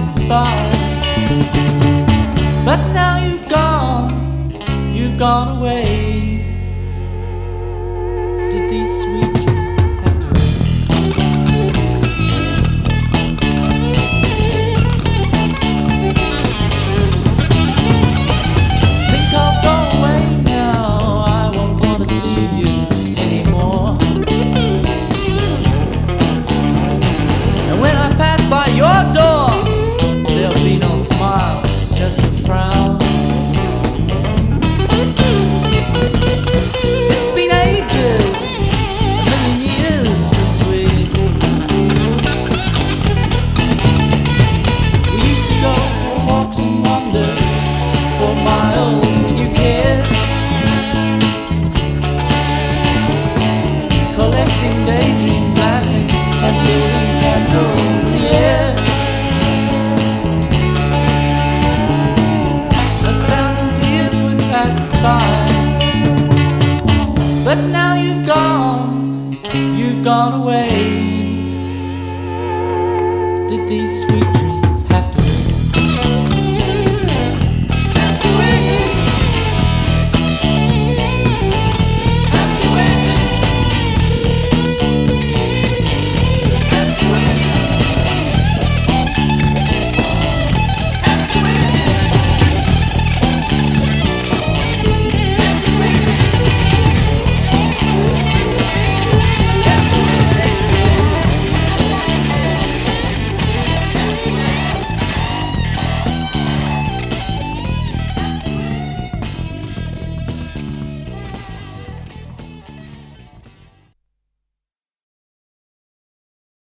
passes by. But now you've gone away. Did these sweet dreams have to end? Think I'll go away now, I won't want to see you anymore. And when I pass by your door, there'll be no smile, just a frown. It's been ages, a million years since we used to go for walks and wander for miles when you cared, collecting daydreams, laughing and building castles in the air. Pass us by.